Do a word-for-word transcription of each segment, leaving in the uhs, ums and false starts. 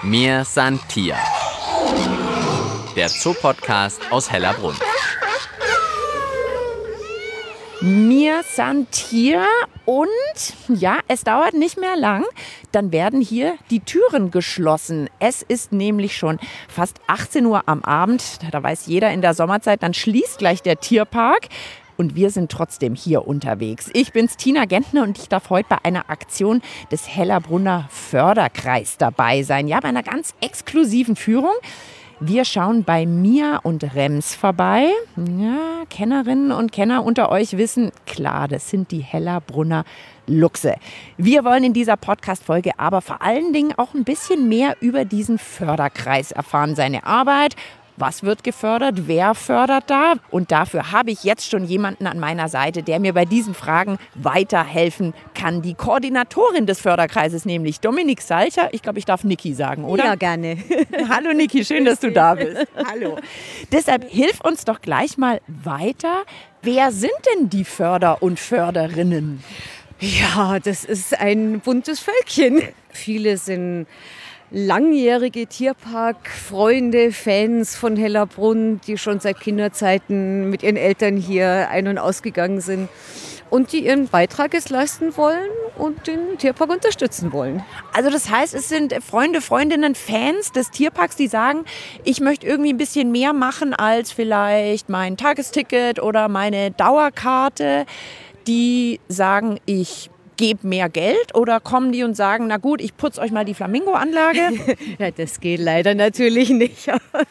Mir san Tier, der Zoopodcast aus Hellerbrunn. Mir san Tier und ja, es dauert nicht mehr lang, dann werden hier die Türen geschlossen. Es ist nämlich schon fast achtzehn Uhr am Abend, da weiß jeder in der Sommerzeit, dann schließt gleich der Tierpark. Und wir sind trotzdem hier unterwegs. Ich bin's, Tina Gentner, und ich darf heute bei einer Aktion des Hellerbrunner Förderkreis dabei sein. Ja, bei einer ganz exklusiven Führung. Wir schauen bei Mia und Rems vorbei. Ja, Kennerinnen und Kenner unter euch wissen, klar, das sind die Hellerbrunner Luchse. Wir wollen in dieser Podcast-Folge aber vor allen Dingen auch ein bisschen mehr über diesen Förderkreis erfahren, seine Arbeit. Was wird gefördert? Wer fördert da? Und dafür habe ich jetzt schon jemanden an meiner Seite, der mir bei diesen Fragen weiterhelfen kann. Die Koordinatorin des Förderkreises, nämlich Dominik Salcher. Ich glaube, ich darf Niki sagen, oder? Ja, gerne. Hallo Niki, schön, dass du da bist. Hallo. Deshalb hilf uns doch gleich mal weiter. Wer sind denn die Förder und Förderinnen? Ja, das ist ein buntes Völkchen. Viele sind langjährige Tierparkfreunde, Fans von Hellerbrunn, die schon seit Kinderzeiten mit ihren Eltern hier ein- und ausgegangen sind und die ihren Beitrag jetzt leisten wollen und den Tierpark unterstützen wollen. Also das heißt, es sind Freunde, Freundinnen, Fans des Tierparks, die sagen, ich möchte irgendwie ein bisschen mehr machen als vielleicht mein Tagesticket oder meine Dauerkarte. Die sagen, ich gebe mehr Geld, oder kommen die und sagen, na gut, ich putze euch mal die Flamingo-Anlage? Ja, das geht leider natürlich nicht.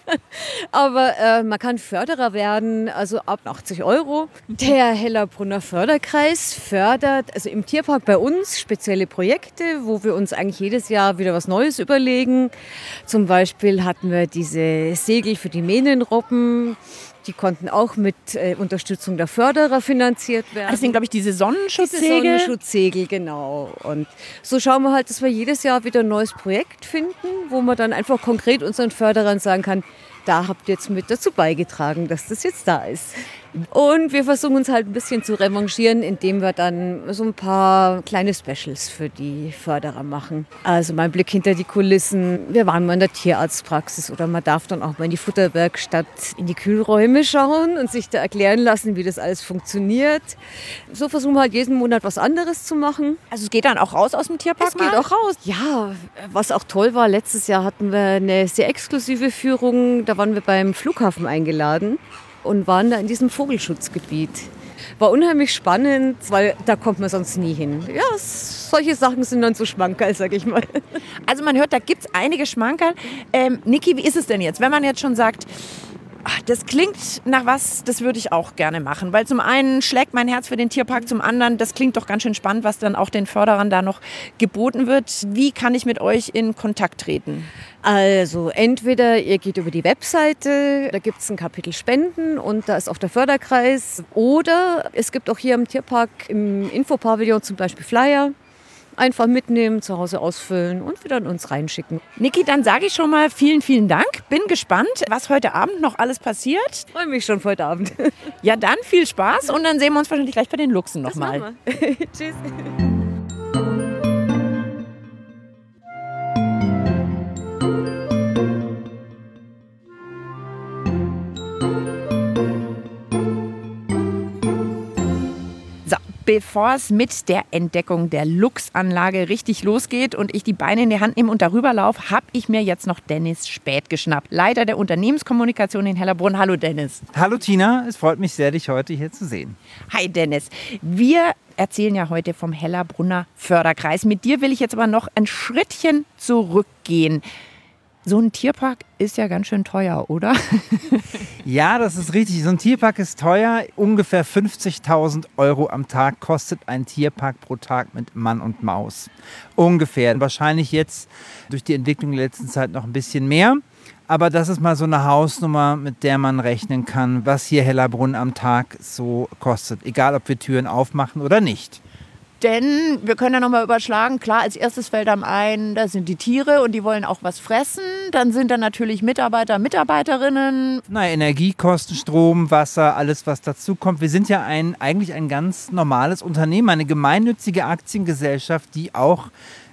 Aber äh, man kann Förderer werden, also ab achtzig Euro. Der Hellerbrunner Förderkreis fördert, also im Tierpark bei uns, spezielle Projekte, wo wir uns eigentlich jedes Jahr wieder was Neues überlegen. Zum Beispiel hatten wir diese Segel für die Mähnenrobben. Die konnten auch mit äh, Unterstützung der Förderer finanziert werden. Das sind, glaube ich, diese Sonnenschutzsegel. Diese Sonnenschutzsegel, genau. Und so schauen wir halt, dass wir jedes Jahr wieder ein neues Projekt finden, wo man dann einfach konkret unseren Förderern sagen kann, da habt ihr jetzt mit dazu beigetragen, dass das jetzt da ist. Und wir versuchen uns halt ein bisschen zu revanchieren, indem wir dann so ein paar kleine Specials für die Förderer machen. Also mal ein Blick hinter die Kulissen. Wir waren mal in der Tierarztpraxis oder man darf dann auch mal in die Futterwerkstatt, in die Kühlräume schauen und sich da erklären lassen, wie das alles funktioniert. So versuchen wir halt jeden Monat was anderes zu machen. Also es geht dann auch raus aus dem Tierpark? Es geht auch raus. Ja, was auch toll war, letztes Jahr hatten wir eine sehr exklusive Führung. Da waren wir beim Flughafen eingeladen und waren da in diesem Vogelschutzgebiet. War unheimlich spannend, weil da kommt man sonst nie hin. Ja, solche Sachen sind dann so Schmankerl, sag ich mal. Also man hört, da gibt es einige Schmankerl. Ähm, Niki, wie ist es denn jetzt, wenn man jetzt schon sagt, ach, das klingt nach was, das würde ich auch gerne machen. Weil zum einen schlägt mein Herz für den Tierpark, zum anderen, das klingt doch ganz schön spannend, was dann auch den Förderern da noch geboten wird. Wie kann ich mit euch in Kontakt treten? Also entweder ihr geht über die Webseite, da gibt es ein Kapitel Spenden und da ist auch der Förderkreis. Oder es gibt auch hier im Tierpark im Infopavillon zum Beispiel Flyer. Einfach mitnehmen, zu Hause ausfüllen und wieder an uns reinschicken. Niki, dann sage ich schon mal vielen, vielen Dank. Bin gespannt, was heute Abend noch alles passiert. Freue mich schon für heute Abend. Ja, dann viel Spaß und dann sehen wir uns wahrscheinlich gleich bei den Luchsen nochmal. Tschüss. Bevor es mit der Entdeckung der Luchsanlage richtig losgeht und ich die Beine in die Hand nehme und darüber laufe, habe ich mir jetzt noch Dennis Späth geschnappt, Leiter der Unternehmenskommunikation in Hellerbrunn. Hallo Dennis. Hallo Tina, es freut mich sehr, dich heute hier zu sehen. Hi Dennis. Wir erzählen ja heute vom Hellerbrunner Förderkreis. Mit dir will ich jetzt aber noch ein Schrittchen zurückgehen. So ein Tierpark ist ja ganz schön teuer, oder? Ja, das ist richtig. So ein Tierpark ist teuer. Ungefähr fünfzigtausend Euro am Tag kostet ein Tierpark pro Tag mit Mann und Maus. Ungefähr. Wahrscheinlich jetzt durch die Entwicklung der letzten Zeit noch ein bisschen mehr. Aber das ist mal so eine Hausnummer, mit der man rechnen kann, was hier Hellerbrunn am Tag so kostet. Egal, ob wir Türen aufmachen oder nicht. Denn wir können ja nochmal überschlagen, klar, als erstes fällt einem ein, da sind die Tiere und die wollen auch was fressen. Dann sind da natürlich Mitarbeiter, Mitarbeiterinnen. Na, Energiekosten, Strom, Wasser, alles was dazu kommt. Wir sind ja ein, eigentlich ein ganz normales Unternehmen, eine gemeinnützige Aktiengesellschaft, die auch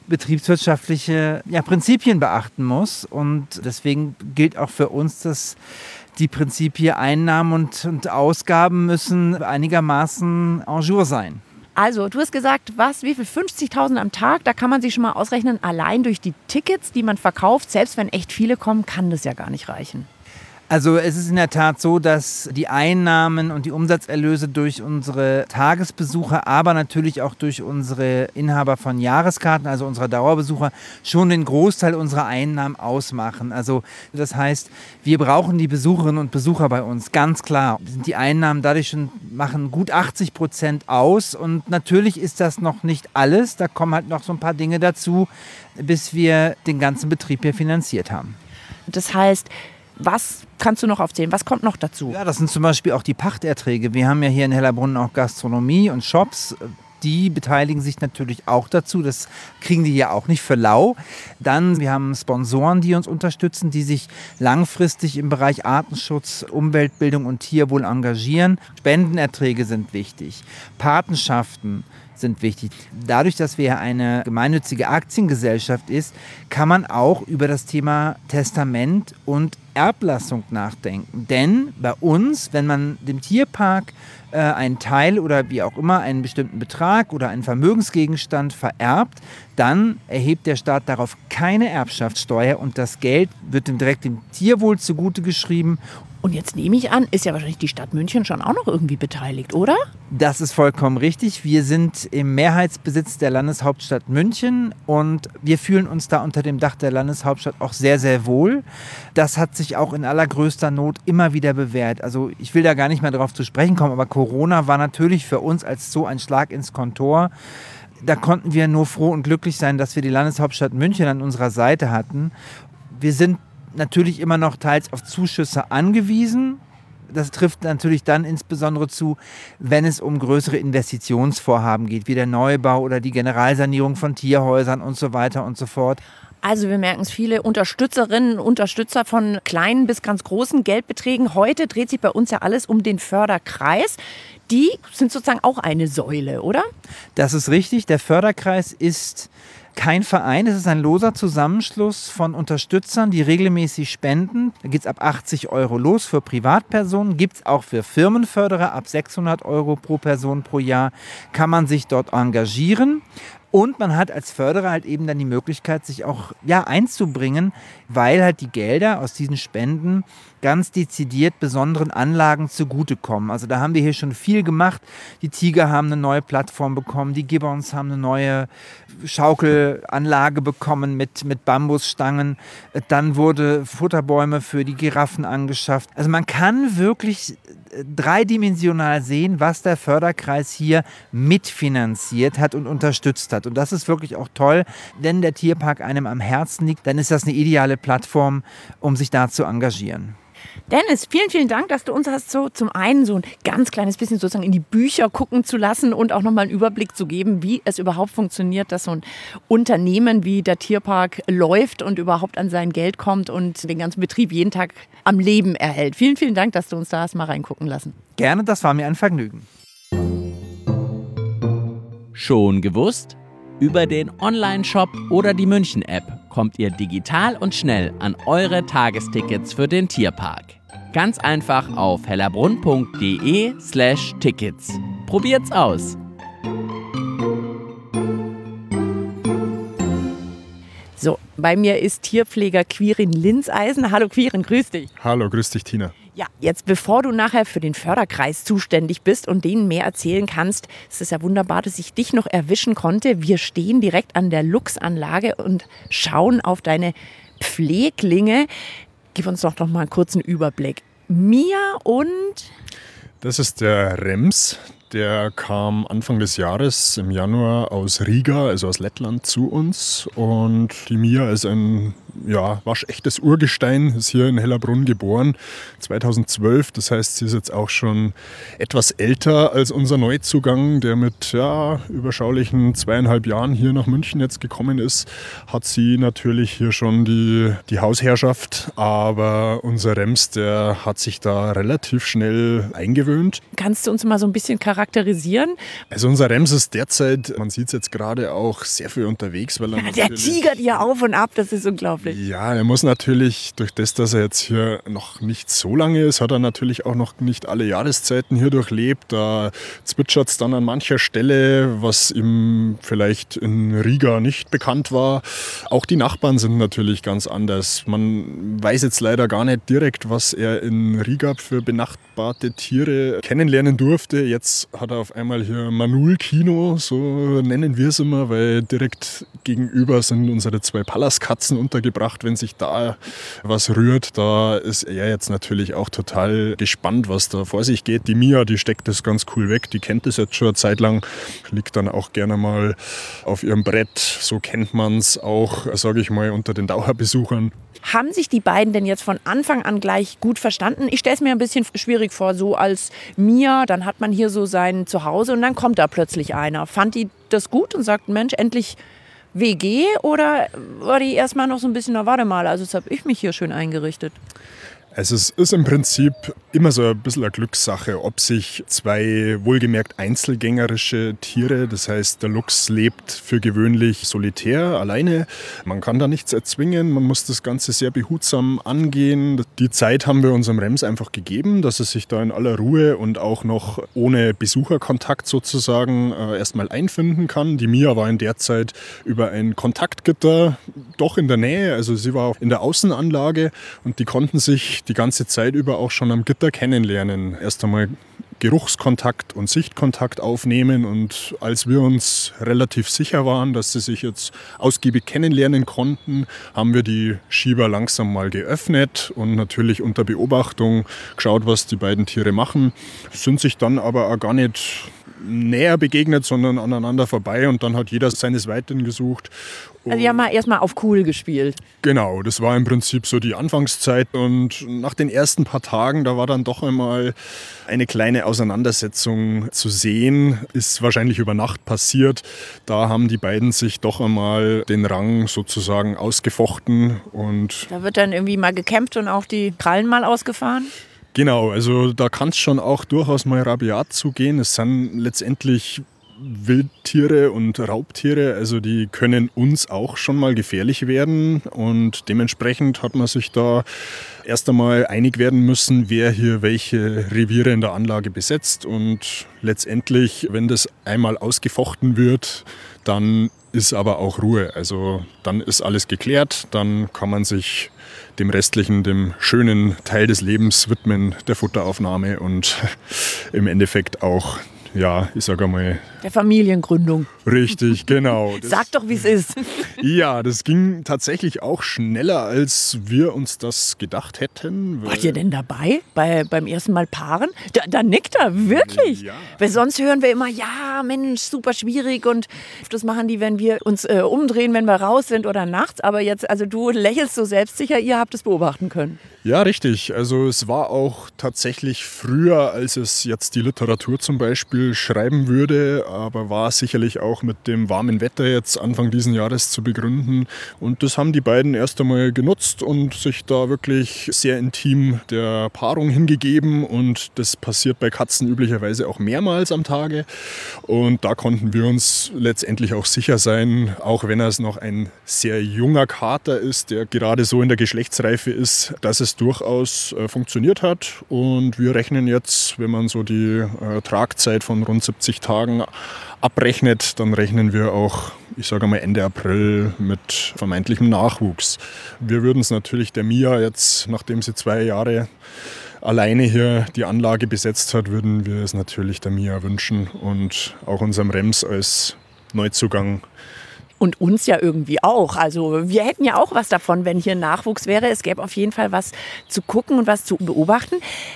betriebswirtschaftliche ja, Prinzipien beachten muss. Und deswegen gilt auch für uns, dass die Prinzipien Einnahmen und, und Ausgaben müssen einigermaßen en jour sein. Also, du hast gesagt, was, wie viel? fünfzigtausend am Tag? Da kann man sich schon mal ausrechnen, allein durch die Tickets, die man verkauft, selbst wenn echt viele kommen, kann das ja gar nicht reichen. Also es ist in der Tat so, dass die Einnahmen und die Umsatzerlöse durch unsere Tagesbesucher, aber natürlich auch durch unsere Inhaber von Jahreskarten, also unserer Dauerbesucher, schon den Großteil unserer Einnahmen ausmachen. Also das heißt, wir brauchen die Besucherinnen und Besucher bei uns, ganz klar. Die Einnahmen dadurch schon machen gut achtzig Prozent aus und natürlich ist das noch nicht alles. Da kommen halt noch so ein paar Dinge dazu, bis wir den ganzen Betrieb hier finanziert haben. Das heißt, was kannst du noch aufzählen? Was kommt noch dazu? Ja, das sind zum Beispiel auch die Pachterträge. Wir haben ja hier in Hellerbrunn auch Gastronomie und Shops. Die beteiligen sich natürlich auch dazu. Das kriegen die ja auch nicht für lau. Dann, wir haben Sponsoren, die uns unterstützen, die sich langfristig im Bereich Artenschutz, Umweltbildung und Tierwohl engagieren. Spendenerträge sind wichtig. Patenschaften sind wichtig. Dadurch, dass wir eine gemeinnützige Aktiengesellschaft ist, kann man auch über das Thema Testament und Erblassung nachdenken. Denn bei uns, wenn man dem Tierpark äh, einen Teil oder wie auch immer einen bestimmten Betrag oder einen Vermögensgegenstand vererbt, dann erhebt der Staat darauf keine Erbschaftssteuer und das Geld wird dem direkt dem Tierwohl zugute geschrieben. Und jetzt nehme ich an, ist ja wahrscheinlich die Stadt München schon auch noch irgendwie beteiligt, oder? Das ist vollkommen richtig. Wir sind im Mehrheitsbesitz der Landeshauptstadt München und wir fühlen uns da unter dem Dach der Landeshauptstadt auch sehr, sehr wohl. Das hat sich auch in allergrößter Not immer wieder bewährt. Also ich will da gar nicht mehr darauf zu sprechen kommen, aber Corona war natürlich für uns als so ein Schlag ins Kontor. Da konnten wir nur froh und glücklich sein, dass wir die Landeshauptstadt München an unserer Seite hatten. Wir sind natürlich immer noch teils auf Zuschüsse angewiesen. Das trifft natürlich dann insbesondere zu, wenn es um größere Investitionsvorhaben geht, wie der Neubau oder die Generalsanierung von Tierhäusern und so weiter und so fort. Also wir merken es, viele Unterstützerinnen und Unterstützer von kleinen bis ganz großen Geldbeträgen. Heute dreht sich bei uns ja alles um den Förderkreis. Die sind sozusagen auch eine Säule, oder? Das ist richtig. Der Förderkreis ist kein Verein, es ist ein loser Zusammenschluss von Unterstützern, die regelmäßig spenden. Da geht es ab achtzig Euro los für Privatpersonen, gibt es auch für Firmenförderer ab sechshundert Euro pro Person pro Jahr, kann man sich dort engagieren. Und man hat als Förderer halt eben dann die Möglichkeit, sich auch ja, einzubringen, weil halt die Gelder aus diesen Spenden ganz dezidiert besonderen Anlagen zugutekommen. Also da haben wir hier schon viel gemacht. Die Tiger haben eine neue Plattform bekommen, die Gibbons haben eine neue Schaukelanlage bekommen mit, mit Bambusstangen. Dann wurde Futterbäume für die Giraffen angeschafft. Also man kann wirklich dreidimensional sehen, was der Förderkreis hier mitfinanziert hat und unterstützt hat. Und das ist wirklich auch toll, wenn der Tierpark einem am Herzen liegt, dann ist das eine ideale Plattform, um sich da zu engagieren. Dennis, vielen, vielen Dank, dass du uns hast so zum einen so ein ganz kleines bisschen sozusagen in die Bücher gucken zu lassen und auch nochmal einen Überblick zu geben, wie es überhaupt funktioniert, dass so ein Unternehmen wie der Tierpark läuft und überhaupt an sein Geld kommt und den ganzen Betrieb jeden Tag am Leben erhält. Vielen, vielen Dank, dass du uns da hast mal reingucken lassen. Gerne, das war mir ein Vergnügen. Schon gewusst? Über den Online-Shop oder die München-App kommt ihr digital und schnell an eure Tagestickets für den Tierpark. Ganz einfach auf hellerbrunn.de slash Tickets. Probiert's aus! So, bei mir ist Tierpfleger Quirin Linseisen. Hallo Quirin, grüß dich. Hallo, grüß dich Tina. Ja, jetzt bevor du nachher für den Förderkreis zuständig bist und denen mehr erzählen kannst, ist es ja wunderbar, dass ich dich noch erwischen konnte. Wir stehen direkt an der Luchsanlage und schauen auf deine Pfleglinge. Gib uns doch noch mal einen kurzen Überblick. Mia und... Das ist der Rems. Der kam Anfang des Jahres im Januar aus Riga, also aus Lettland, zu uns. Und die Mia ist ein ja, waschechtes Urgestein, ist hier in Hellerbrunn geboren, zweitausendzwölf. Das heißt, sie ist jetzt auch schon etwas älter als unser Neuzugang, der mit ja, überschaulichen zweieinhalb Jahren hier nach München jetzt gekommen ist. Hat sie natürlich hier schon die, die Hausherrschaft, aber unser Rems, der hat sich da relativ schnell eingewöhnt. Kannst du uns mal so ein bisschen charakterisieren, charakterisieren? Also unser Rems ist derzeit, man sieht es jetzt gerade auch, sehr viel unterwegs. Weil er Ja, der tigert hier auf und ab, das ist unglaublich. Ja, er muss natürlich, durch das, dass er jetzt hier noch nicht so lange ist, hat er natürlich auch noch nicht alle Jahreszeiten hier durchlebt. Da zwitschert es dann an mancher Stelle, was ihm vielleicht in Riga nicht bekannt war. Auch die Nachbarn sind natürlich ganz anders. Man weiß jetzt leider gar nicht direkt, was er in Riga für benachbarte Tiere kennenlernen durfte. Jetzt hat er auf einmal hier Manul-Kino, so nennen wir es immer, weil direkt gegenüber sind unsere zwei Pallas-Katzen untergebracht. Wenn sich da was rührt, da ist er jetzt natürlich auch total gespannt, was da vor sich geht. Die Mia, die steckt das ganz cool weg, die kennt das jetzt schon eine Zeit lang, liegt dann auch gerne mal auf ihrem Brett. So kennt man es auch, sage ich mal, unter den Dauerbesuchern. Haben sich die beiden denn jetzt von Anfang an gleich gut verstanden? Ich stelle es mir ein bisschen schwierig vor, so als Mia, dann hat man hier so sein Zuhause und dann kommt da plötzlich einer. Fand die das gut und sagt, Mensch, endlich W G, oder war die erstmal noch so ein bisschen, na warte mal, also jetzt habe ich mich hier schön eingerichtet? Also es ist im Prinzip immer so ein bisschen eine Glückssache, ob sich zwei wohlgemerkt einzelgängerische Tiere, das heißt der Luchs lebt für gewöhnlich solitär, alleine. Man kann da nichts erzwingen, man muss das Ganze sehr behutsam angehen. Die Zeit haben wir unserem Rems einfach gegeben, dass er sich da in aller Ruhe und auch noch ohne Besucherkontakt sozusagen äh, erstmal einfinden kann. Die Mia war in der Zeit über ein Kontaktgitter doch in der Nähe, also sie war in der Außenanlage und die konnten sich die ganze Zeit über auch schon am Gitter kennenlernen. Erst einmal Geruchskontakt und Sichtkontakt aufnehmen, und als wir uns relativ sicher waren, dass sie sich jetzt ausgiebig kennenlernen konnten, haben wir die Schieber langsam mal geöffnet und natürlich unter Beobachtung geschaut, was die beiden Tiere machen, sind sich dann aber auch gar nicht näher begegnet, sondern aneinander vorbei, und dann hat jeder seines Weiteren gesucht. Also die haben mal erstmal auf cool gespielt. Genau, das war im Prinzip so die Anfangszeit, und nach den ersten paar Tagen, da war dann doch einmal eine kleine Auseinandersetzung zu sehen, ist wahrscheinlich über Nacht passiert. Da haben die beiden sich doch einmal den Rang sozusagen ausgefochten, und Da wird dann irgendwie mal gekämpft und auch die Krallen mal ausgefahren? genau, also da kann es schon auch durchaus mal rabiat zugehen. Es sind letztendlich Wildtiere und Raubtiere, also die können uns auch schon mal gefährlich werden, und dementsprechend hat man sich da erst einmal einig werden müssen, wer hier welche Reviere in der Anlage besetzt, und letztendlich, wenn das einmal ausgefochten wird, dann ist aber auch Ruhe. Also dann ist alles geklärt, dann kann man sich dem restlichen, dem schönen Teil des Lebens widmen, der Futteraufnahme und im Endeffekt auch, ja, ich sage mal... Der Familiengründung. Richtig, genau. Das, Sag doch, wie es ist. Ja, das ging tatsächlich auch schneller, als wir uns das gedacht hätten. Wart ihr denn dabei bei, beim ersten Mal paaren? Da, da nickt er, wirklich. Ja. Weil sonst hören wir immer, ja, Mensch, super schwierig, und das machen die, wenn wir uns äh, umdrehen, wenn wir raus sind oder nachts. Aber jetzt, also du lächelst so selbstsicher, ihr habt es beobachten können. Ja, richtig. Also es war auch tatsächlich früher, als es jetzt die Literatur zum Beispiel schreiben würde, aber war sicherlich auch mit dem warmen Wetter jetzt Anfang diesen Jahres zu begründen. Und das haben die beiden erst einmal genutzt und sich da wirklich sehr intim der Paarung hingegeben. Und das passiert bei Katzen üblicherweise auch mehrmals am Tage. Und da konnten wir uns letztendlich auch sicher sein, auch wenn es noch ein sehr junger Kater ist, der gerade so in der Geschlechtsreife ist, dass es durchaus äh, funktioniert hat. Und wir rechnen jetzt, wenn man so die äh, Tragzeit von rund siebzig Tagen abrechnet, dann rechnen wir auch, ich sage mal Ende April, mit vermeintlichem Nachwuchs. Wir würden es natürlich der Mia jetzt, nachdem sie zwei Jahre alleine hier die Anlage besetzt hat, würden wir es natürlich der Mia wünschen und auch unserem Rems als Neuzugang. Und uns ja irgendwie auch. Also wir hätten ja auch was davon, wenn hier Nachwuchs wäre. Es gäbe auf jeden Fall was zu gucken und was zu beobachten.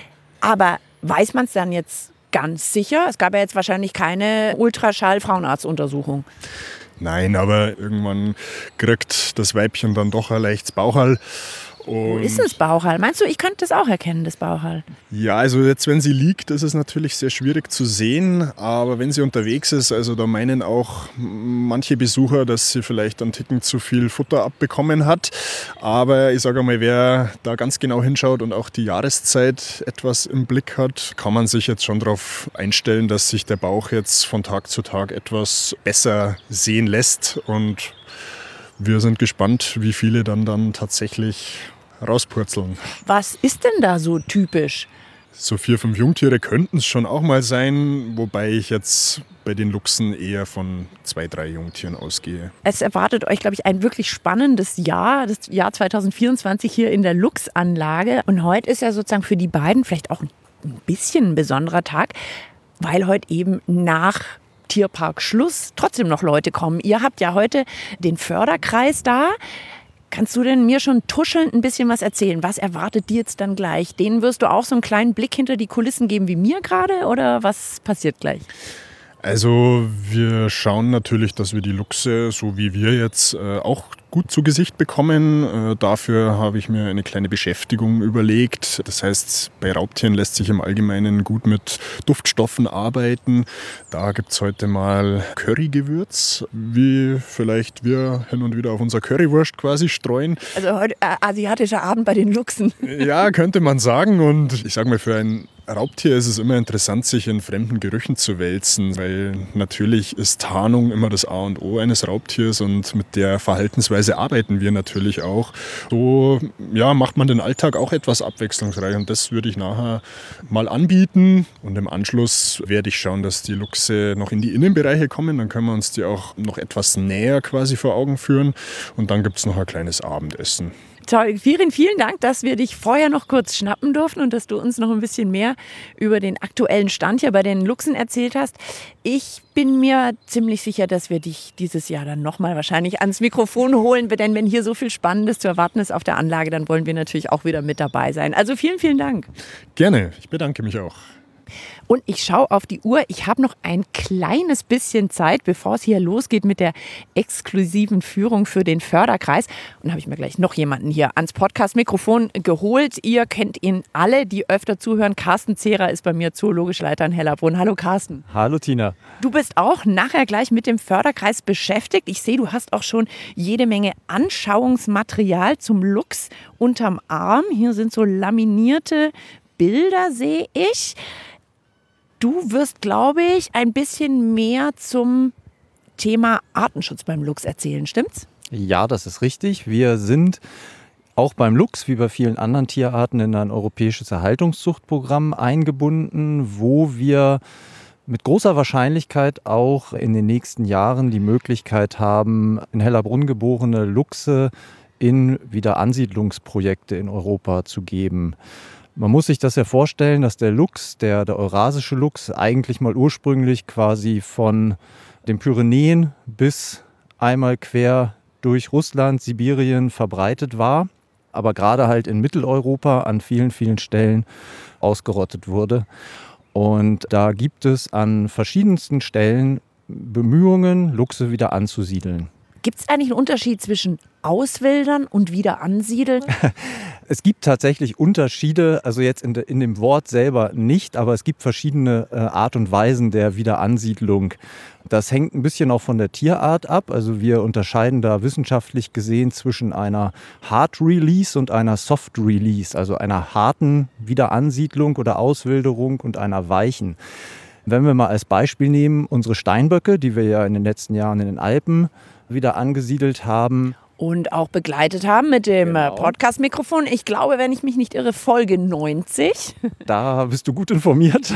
Aber weiß man es dann jetzt ganz sicher? Es gab ja jetzt wahrscheinlich keine Ultraschall-Frauenarztuntersuchung. Nein, aber irgendwann kriegt das Weibchen dann doch ein leichtes Bauchal. Wo ist denn das Bauchhall? Meinst du, ich könnte das auch erkennen, das Bauchhall? Ja, also jetzt, wenn sie liegt, ist es natürlich sehr schwierig zu sehen. Aber wenn sie unterwegs ist, also da meinen auch manche Besucher, dass sie vielleicht einen Ticken zu viel Futter abbekommen hat. Aber ich sage mal, wer da ganz genau hinschaut und auch die Jahreszeit etwas im Blick hat, kann man sich jetzt schon darauf einstellen, dass sich der Bauch jetzt von Tag zu Tag etwas besser sehen lässt. Und wir sind gespannt, wie viele dann, dann tatsächlich rauspurzeln. Was ist denn da so typisch? So vier, fünf Jungtiere könnten es schon auch mal sein, wobei ich jetzt bei den Luchsen eher von zwei, drei Jungtieren ausgehe. Es erwartet euch, glaube ich, ein wirklich spannendes Jahr, das Jahr zwanzig vierundzwanzig hier in der Luchsanlage. Und heute ist ja sozusagen für die beiden vielleicht auch ein bisschen ein besonderer Tag, weil heute eben nach Tierparkschluss trotzdem noch Leute kommen. Ihr habt ja heute den Förderkreis da. Kannst du denn mir schon tuschelnd ein bisschen was erzählen? Was erwartet die jetzt dann gleich? Denen wirst du auch so einen kleinen Blick hinter die Kulissen geben wie mir gerade oder was passiert gleich? Also wir schauen natürlich, dass wir die Luchse, so wie wir jetzt, äh, auch gut zu Gesicht bekommen. Äh, dafür habe ich mir eine kleine Beschäftigung überlegt. Das heißt, bei Raubtieren lässt sich im Allgemeinen gut mit Duftstoffen arbeiten. Da gibt es heute mal Currygewürz, wie vielleicht wir hin und wieder auf unser Currywurst quasi streuen. Also heute äh, asiatischer Abend bei den Luchsen. Ja, könnte man sagen. Und ich sage mal, für ein Raubtier ist es immer interessant, sich in fremden Gerüchen zu wälzen, weil natürlich ist Tarnung immer das A und O eines Raubtiers und mit der Verhaltensweise arbeiten wir natürlich auch. So ja, macht man den Alltag auch etwas abwechslungsreich und das würde ich nachher mal anbieten und im Anschluss werde ich schauen, dass die Luchse noch in die Innenbereiche kommen, dann können wir uns die auch noch etwas näher quasi vor Augen führen und dann gibt es noch ein kleines Abendessen. Toll, vielen, vielen Dank, dass wir dich vorher noch kurz schnappen durften und dass du uns noch ein bisschen mehr über den aktuellen Stand hier bei den Luchsen erzählt hast. Ich bin mir ziemlich sicher, dass wir dich dieses Jahr dann nochmal wahrscheinlich ans Mikrofon holen, denn wenn hier so viel Spannendes zu erwarten ist auf der Anlage, dann wollen wir natürlich auch wieder mit dabei sein. Also vielen, vielen Dank. Gerne, ich bedanke mich auch. Und ich schaue auf die Uhr. Ich habe noch ein kleines bisschen Zeit, bevor es hier losgeht mit der exklusiven Führung für den Förderkreis. Und habe ich mir gleich noch jemanden hier ans Podcast-Mikrofon geholt. Ihr kennt ihn alle, die öfter zuhören. Carsten Zehrer ist bei mir Zoologischleiter in Hellerbrunn. Hallo Carsten. Hallo Tina. Du bist auch nachher gleich mit dem Förderkreis beschäftigt. Ich sehe, du hast auch schon jede Menge Anschauungsmaterial zum Luchs unterm Arm. Hier sind so laminierte Bilder, sehe ich. Du wirst, glaube ich, ein bisschen mehr zum Thema Artenschutz beim Luchs erzählen, stimmt's? Ja, das ist richtig. Wir sind auch beim Luchs, wie bei vielen anderen Tierarten, in ein europäisches Erhaltungszuchtprogramm eingebunden, wo wir mit großer Wahrscheinlichkeit auch in den nächsten Jahren die Möglichkeit haben, in Hellerbrunn geborene Luchse in Wiederansiedlungsprojekte in Europa zu geben. Man muss sich das ja vorstellen, dass der Luchs, der, der eurasische Luchs, eigentlich mal ursprünglich quasi von den Pyrenäen bis einmal quer durch Russland, Sibirien verbreitet war, aber gerade halt in Mitteleuropa an vielen, vielen Stellen ausgerottet wurde. Und da gibt es an verschiedensten Stellen Bemühungen, Luchse wieder anzusiedeln. Gibt es eigentlich einen Unterschied zwischen Auswildern und wieder ansiedeln? Es gibt tatsächlich Unterschiede, also jetzt in, de, in dem Wort selber nicht, aber es gibt verschiedene äh, Art und Weisen der Wiederansiedlung. Das hängt ein bisschen auch von der Tierart ab. Also wir unterscheiden da wissenschaftlich gesehen zwischen einer Hard Release und einer Soft Release, also einer harten Wiederansiedlung oder Auswilderung und einer weichen. Wenn wir mal als Beispiel nehmen, unsere Steinböcke, die wir ja in den letzten Jahren in den Alpen wieder angesiedelt haben. Und auch begleitet haben mit dem Genau. Podcast-Mikrofon. Ich glaube, wenn ich mich nicht irre, Folge neunzig. Da bist du gut informiert.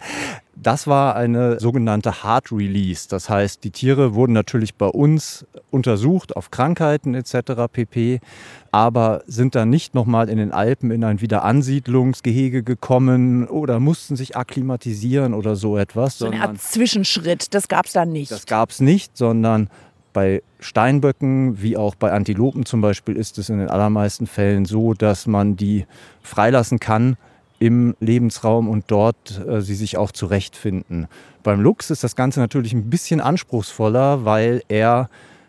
Das war eine sogenannte Hard Release. Das heißt, die Tiere wurden natürlich bei uns untersucht auf Krankheiten et cetera pp., aber sind dann nicht nochmal in den Alpen in ein Wiederansiedlungsgehege gekommen oder mussten sich akklimatisieren oder so etwas. So eine Art Zwischenschritt, das gab es dann nicht. Das gab es nicht, sondern bei Steinböcken wie auch bei Antilopen zum Beispiel ist es in den allermeisten Fällen so, dass man die freilassen kann im Lebensraum und dort äh, sie sich auch zurechtfinden. Beim Luchs ist das Ganze natürlich ein bisschen anspruchsvoller, weil er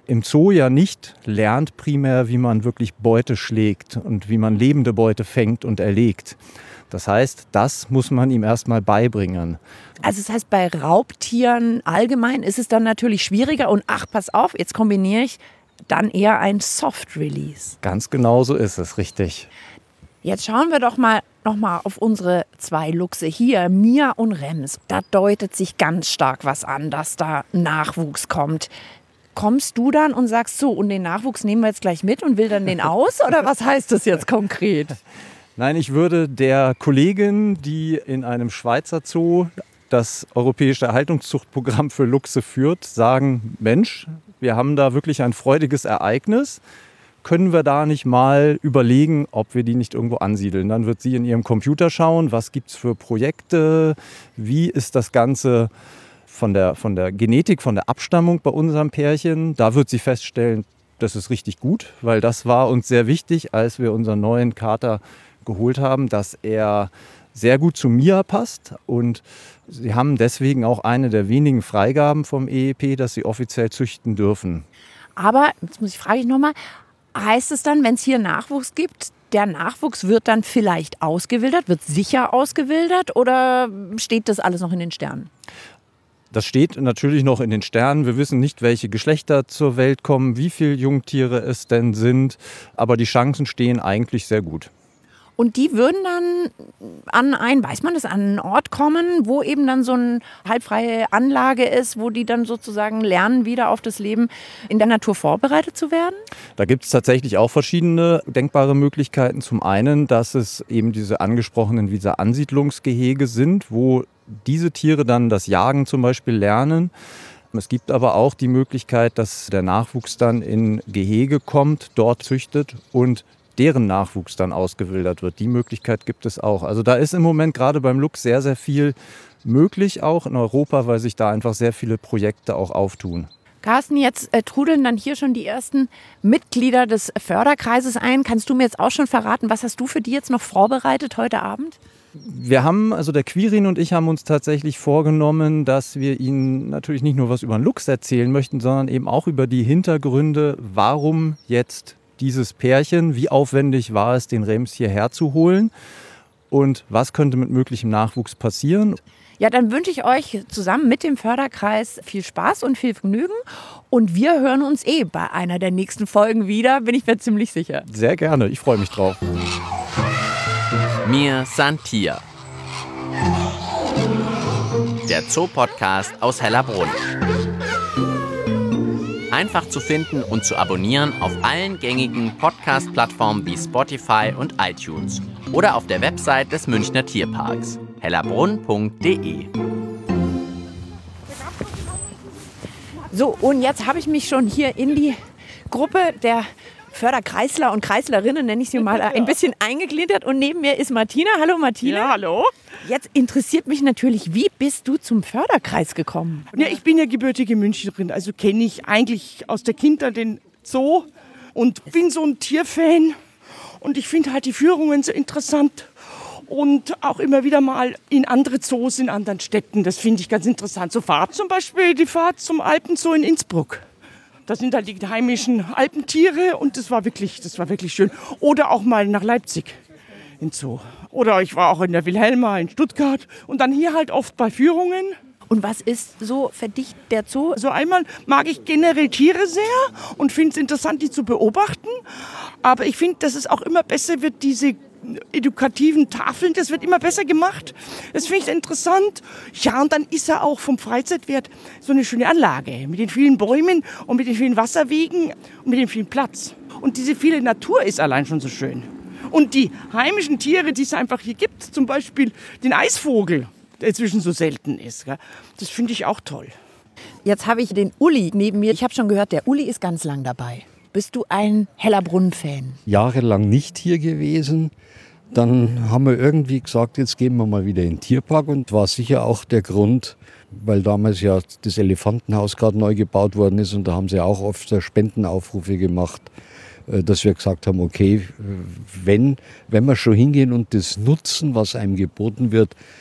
im Zoo ja nicht lernt primär, wie man wirklich Beute schlägt und wie man lebende Beute fängt und erlegt. Das heißt, das muss man ihm erstmal beibringen. Also das heißt, bei Raubtieren allgemein ist es dann natürlich schwieriger und ach, pass auf, jetzt kombiniere ich dann eher ein Soft-Release. Ganz genau so ist es, richtig. Jetzt schauen wir doch mal noch mal auf unsere zwei Luchse hier, Mia und Rems. Da deutet sich ganz stark was an, dass da Nachwuchs kommt. Kommst du dann und sagst so, und den Nachwuchs nehmen wir jetzt gleich mit und will dann den aus? Oder was heißt das jetzt konkret? Nein, ich würde der Kollegin, die in einem Schweizer Zoo das Europäische Erhaltungszuchtprogramm für Luchse führt, sagen, Mensch, wir haben da wirklich ein freudiges Ereignis. Können wir da nicht mal überlegen, ob wir die nicht irgendwo ansiedeln? Dann wird sie in ihrem Computer schauen, was gibt es für Projekte, wie ist das Ganze von der, von der Genetik, von der Abstammung bei unserem Pärchen. Da wird sie feststellen, das ist richtig gut, weil das war uns sehr wichtig, als wir unseren neuen Kater geholt haben, dass er sehr gut zu Mia passt. Und sie haben deswegen auch eine der wenigen Freigaben vom E E P, dass sie offiziell züchten dürfen. Aber, jetzt muss ich frage ich nochmal, heißt es dann, wenn es hier Nachwuchs gibt, der Nachwuchs wird dann vielleicht ausgewildert, wird sicher ausgewildert oder steht das alles noch in den Sternen? Das steht natürlich noch in den Sternen. Wir wissen nicht, welche Geschlechter zur Welt kommen, wie viele Jungtiere es denn sind, aber die Chancen stehen eigentlich sehr gut. Und die würden dann an einen, weiß man das, an einen Ort kommen, wo eben dann so eine halbfreie Anlage ist, wo die dann sozusagen lernen, wieder auf das Leben in der Natur vorbereitet zu werden? Da gibt es tatsächlich auch verschiedene denkbare Möglichkeiten. Zum einen, dass es eben diese angesprochenen diese Ansiedlungsgehege sind, wo diese Tiere dann das Jagen zum Beispiel lernen. Es gibt aber auch die Möglichkeit, dass der Nachwuchs dann in Gehege kommt, dort züchtet und deren Nachwuchs dann ausgewildert wird. Die Möglichkeit gibt es auch. Also da ist im Moment gerade beim Luchs sehr, sehr viel möglich, auch in Europa, weil sich da einfach sehr viele Projekte auch auftun. Carsten, jetzt äh, trudeln dann hier schon die ersten Mitglieder des Förderkreises ein. Kannst du mir jetzt auch schon verraten, was hast du für die jetzt noch vorbereitet heute Abend? Wir haben, also der Quirin und ich haben uns tatsächlich vorgenommen, dass wir Ihnen natürlich nicht nur was über den Luchs erzählen möchten, sondern eben auch über die Hintergründe, warum jetzt dieses Pärchen, wie aufwendig war es, den Rems hierher zu holen und was könnte mit möglichem Nachwuchs passieren. Ja, dann wünsche ich euch zusammen mit dem Förderkreis viel Spaß und viel Vergnügen und wir hören uns eh bei einer der nächsten Folgen wieder, bin ich mir ziemlich sicher. Sehr gerne, ich freue mich drauf. Mir san Tier. Der Zoo-Podcast aus Hellerbrunn. Einfach zu finden und zu abonnieren auf allen gängigen Podcast-Plattformen wie Spotify und iTunes oder auf der Website des Münchner Tierparks hellerbrunn punkt de. So, und jetzt habe ich mich schon hier in die Gruppe der Förderkreisler und Kreislerinnen, nenne ich sie mal, ein bisschen eingegliedert. Und neben mir ist Martina. Hallo Martina. Ja, hallo. Jetzt interessiert mich natürlich, wie bist du zum Förderkreis gekommen? Ja, ich bin ja gebürtige Münchnerin, also kenne ich eigentlich aus der Kindheit den Zoo und bin so ein Tierfan. Und ich finde halt die Führungen so interessant und auch immer wieder mal in andere Zoos in anderen Städten. Das finde ich ganz interessant. So Fahrt zum Beispiel, die Fahrt zum Alpenzoo in Innsbruck. Das sind halt die heimischen Alpentiere und das war wirklich, das war wirklich schön. Oder auch mal nach Leipzig in Zoo. Oder ich war auch in der Wilhelma in Stuttgart und dann hier halt oft bei Führungen. Und was ist so für dich der Zoo? Also einmal mag ich generell Tiere sehr und finde es interessant, die zu beobachten. Aber ich finde, dass es auch immer besser wird, diese edukativen Tafeln, das wird immer besser gemacht. Das finde ich interessant. Ja, und dann ist er auch vom Freizeitwert so eine schöne Anlage mit den vielen Bäumen und mit den vielen Wasserwegen und mit dem vielen Platz. Und diese viele Natur ist allein schon so schön. Und die heimischen Tiere, die es einfach hier gibt, zum Beispiel den Eisvogel, der inzwischen so selten ist, das finde ich auch toll. Jetzt habe ich den Uli neben mir. Ich habe schon gehört, der Uli ist ganz lang dabei. Bist du ein Hellerbrunn-Fan? Jahrelang nicht hier gewesen. Dann haben wir irgendwie gesagt, jetzt gehen wir mal wieder in den Tierpark und war sicher auch der Grund, weil damals ja das Elefantenhaus gerade neu gebaut worden ist und da haben sie auch oft Spendenaufrufe gemacht, dass wir gesagt haben, okay, wenn, wenn wir schon hingehen und das nutzen, was einem geboten wird,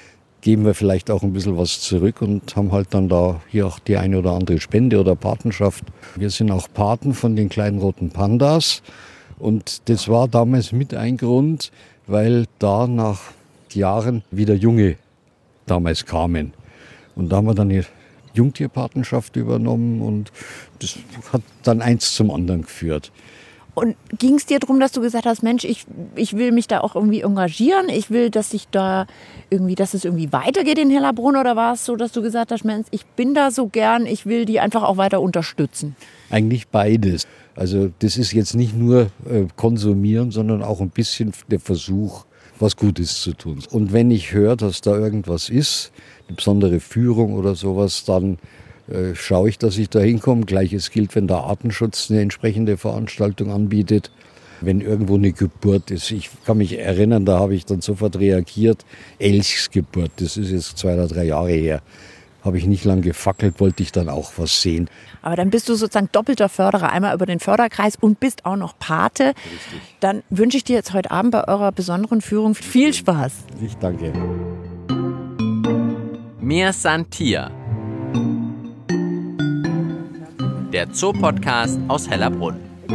geben wir vielleicht auch ein bisschen was zurück und haben halt dann da hier auch die eine oder andere Spende oder Patenschaft. Wir sind auch Paten von den kleinen roten Pandas und das war damals mit ein Grund, weil da nach Jahren wieder Junge damals kamen. Und da haben wir dann eine Jungtierpatenschaft übernommen und das hat dann eins zum anderen geführt. Und ging es dir darum, dass du gesagt hast, Mensch, ich, ich will mich da auch irgendwie engagieren, ich will, dass ich da irgendwie, dass es irgendwie weitergeht in Hellerbrunn, oder war es so, dass du gesagt hast, Mensch, ich bin da so gern, ich will die einfach auch weiter unterstützen? Eigentlich beides. Also das ist jetzt nicht nur äh, konsumieren, sondern auch ein bisschen der Versuch, was Gutes zu tun. Und wenn ich höre, dass da irgendwas ist, eine besondere Führung oder sowas, dann äh, schaue ich, dass ich da hinkomme. Gleiches gilt, wenn der Artenschutz eine entsprechende Veranstaltung anbietet. Wenn irgendwo eine Geburt ist, ich kann mich erinnern, da habe ich dann sofort reagiert, Elchsgeburt, das ist jetzt zwei oder drei Jahre her. Habe ich nicht lange gefackelt, wollte ich dann auch was sehen. Aber dann bist du sozusagen doppelter Förderer, einmal über den Förderkreis und bist auch noch Pate. Richtig. Dann wünsche ich dir jetzt heute Abend bei eurer besonderen Führung viel Spaß. Ich danke. Mir san Tier. Der Zoopodcast aus Hellerbrunn. Es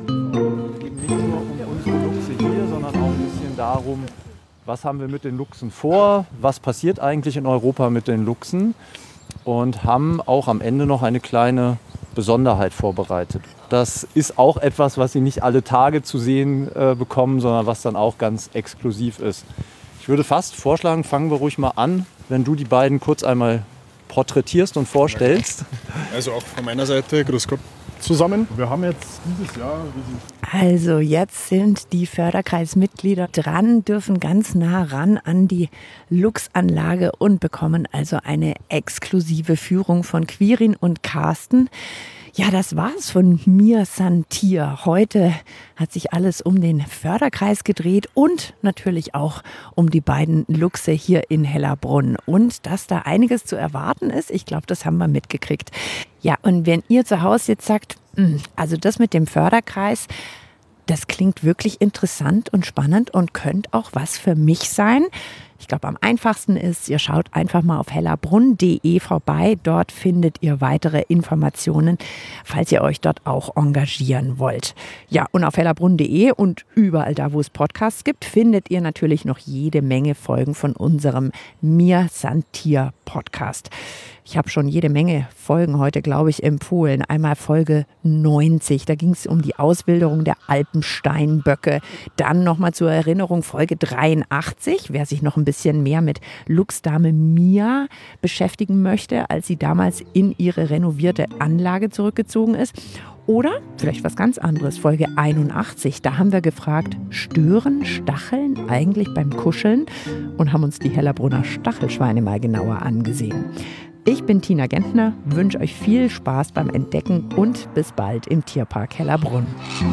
geht nicht nur um unsere Luchse hier, sondern auch ein bisschen darum, was haben wir mit den Luchsen vor, was passiert eigentlich in Europa mit den Luchsen, und haben auch am Ende noch eine kleine Besonderheit vorbereitet. Das ist auch etwas, was Sie nicht alle Tage zu sehen äh, bekommen, sondern was dann auch ganz exklusiv ist. Ich würde fast vorschlagen, fangen wir ruhig mal an, wenn du die beiden kurz einmal porträtierst und vorstellst. Also auch von meiner Seite, grüß Gott zusammen. Wir haben jetzt dieses Jahr... Also jetzt sind die Förderkreismitglieder dran, dürfen ganz nah ran an die Luchsanlage und bekommen also eine exklusive Führung von Quirin und Carsten. Ja, das war's von Mir san Tier. Heute hat sich alles um den Förderkreis gedreht und natürlich auch um die beiden Luchse hier in Hellerbrunn. Und dass da einiges zu erwarten ist, ich glaube, das haben wir mitgekriegt. Ja, und wenn ihr zu Hause jetzt sagt, also das mit dem Förderkreis, das klingt wirklich interessant und spannend und könnte auch was für mich sein. Ich glaube, am einfachsten ist, ihr schaut einfach mal auf hellerbrunn punkt de vorbei. Dort findet ihr weitere Informationen, falls ihr euch dort auch engagieren wollt. Ja, und auf hellerbrunn punkt de und überall da, wo es Podcasts gibt, findet ihr natürlich noch jede Menge Folgen von unserem Mir san Tier Podcast. Ich habe schon jede Menge Folgen heute, glaube ich, empfohlen. Einmal Folge neunzig, da ging es um die Auswilderung der Alpensteinböcke. Dann nochmal zur Erinnerung Folge dreiundachtzig, wer sich noch ein bisschen mehr mit Luchsdame Mia beschäftigen möchte, als sie damals in ihre renovierte Anlage zurückgezogen ist. Oder vielleicht was ganz anderes, Folge einundachtzig, da haben wir gefragt, stören Stacheln eigentlich beim Kuscheln? Und haben uns die Hellerbrunner Stachelschweine mal genauer angesehen. Ich bin Tina Gentner, wünsche euch viel Spaß beim Entdecken und bis bald im Tierpark Hellerbrunn.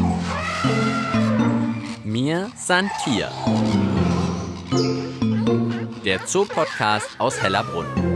Mir san Tier. Der Zoopodcast aus Hellerbrunn.